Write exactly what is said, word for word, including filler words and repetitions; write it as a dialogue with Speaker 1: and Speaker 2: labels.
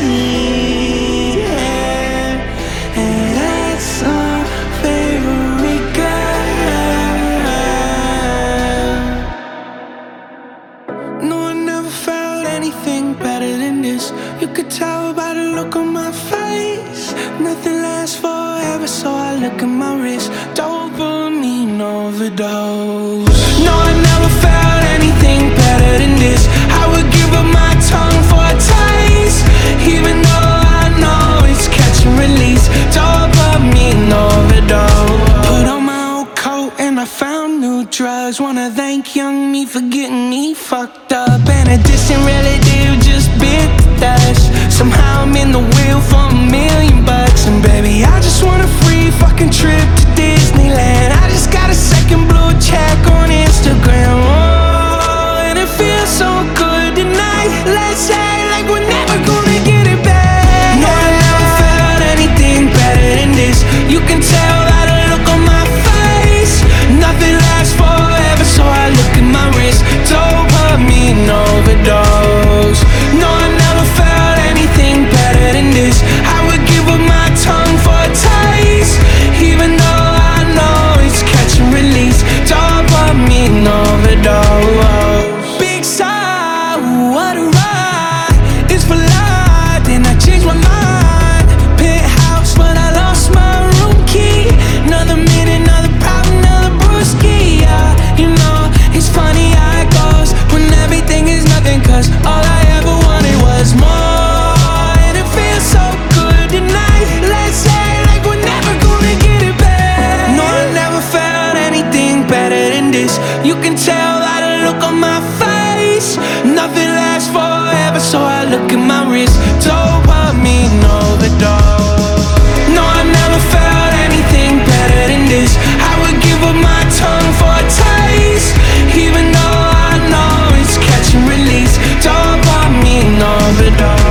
Speaker 1: yeah. And that's our favorite girl. No, I never felt anything better than this. You could tell by the look on my face. Nothing lasts forever, so I look at my wrist. Dopamine overdose. No, I never felt anything better than this. I would give up my tongue for a taste, even though I know it's catch and release. Dopamine overdose. Put on my old coat and I found new drugs. Wanna thank young me for getting me fucked up. And a distant relative just bit the dust. Somehow I'm in the wheel for a million bucks. And baby, I just want a free fucking trip to Disneyland. I just got a second blue check on Instagram. Oh, and it feels so good tonight. Let's act like we're never gonna get it back. No, I never felt anything better than this. You can tell by the look on my face. Nothing lasts forever, so I look at my wrist. Dopamine overdose. No, I never felt anything better than this. I would give up my tongue for a taste, even though I know it's catch and release. Dopamine overdose. Big sigh, what a ride. It's for life, then I changed my mind. Penthouse, but I lost my room key. Another minute, another problem, another brewski. Yeah, you know, it's funny how it goes when everything is nothing, cause all I ever wanted was more. And it feels so good tonight. Let's act like we're never gonna get it back. No, I never felt anything better than this. You can tell by the look on my face. Nothing lasts forever, so I look at my wrist. Dopamine overdose. No, I never felt anything better than this. I would give up my tongue for a taste, even though I know it's catch and release. Dopamine overdose.